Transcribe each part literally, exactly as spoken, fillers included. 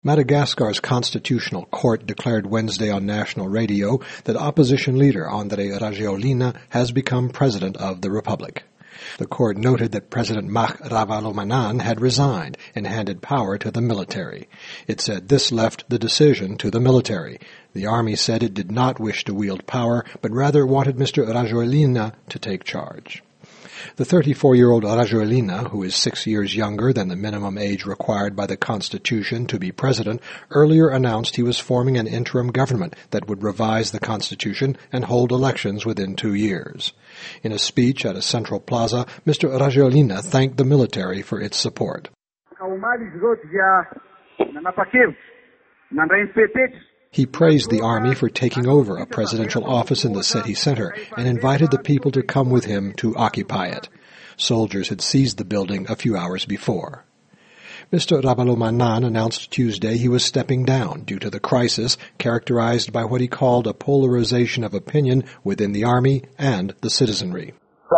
Madagascar's constitutional court declared Wednesday on national radio that opposition leader Andry Rajoelina has become president of the republic. The court noted that President Mak Ravalomanana had resigned and handed power to the military. It said this left the decision to the military. The army said it did not wish to wield power, but rather wanted Mister Rajoelina to take charge. The thirty-four-year-old Rajoelina, who is six years younger than the minimum age required by the Constitution to be president, earlier announced he was forming an interim government that would revise the Constitution and hold elections within two years. In a speech at a central plaza, Mister Rajoelina thanked the military for its support. He praised the army for taking over a presidential office in the city center and invited the people to come with him to occupy it. Soldiers had seized the building a few hours before. Mister Ravalomanana announced Tuesday he was stepping down due to the crisis characterized by what he called a polarization of opinion within the army and the citizenry.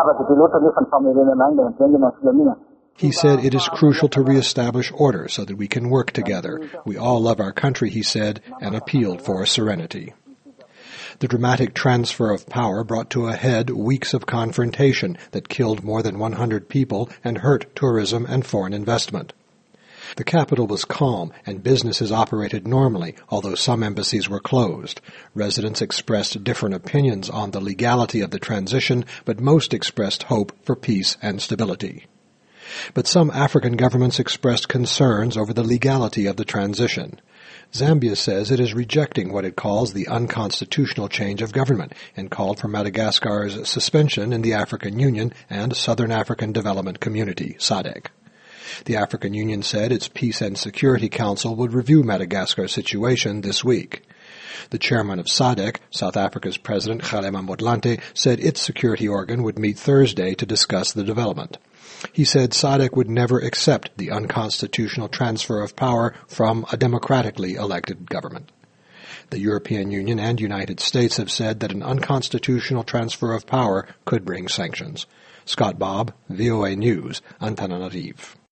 He said it is crucial to reestablish order so that we can work together. We all love our country, he said, and appealed for serenity. The dramatic transfer of power brought to a head weeks of confrontation that killed more than one hundred people and hurt tourism and foreign investment. The capital was calm and businesses operated normally, although some embassies were closed. Residents expressed different opinions on the legality of the transition, but most expressed hope for peace and stability. But some African governments expressed concerns over the legality of the transition. Zambia says it is rejecting what it calls the unconstitutional change of government and called for Madagascar's suspension in the African Union and Southern African Development Community, S A D C. The African Union said its Peace and Security Council would review Madagascar's situation this week. The chairman of S A D C, South Africa's President Kgalema Motlanthe, said its security organ would meet Thursday to discuss the development. He said S A D C would never accept the unconstitutional transfer of power from a democratically elected government. The European Union and United States have said that an unconstitutional transfer of power could bring sanctions. Scott Bobb, V O A News, Antananarivo.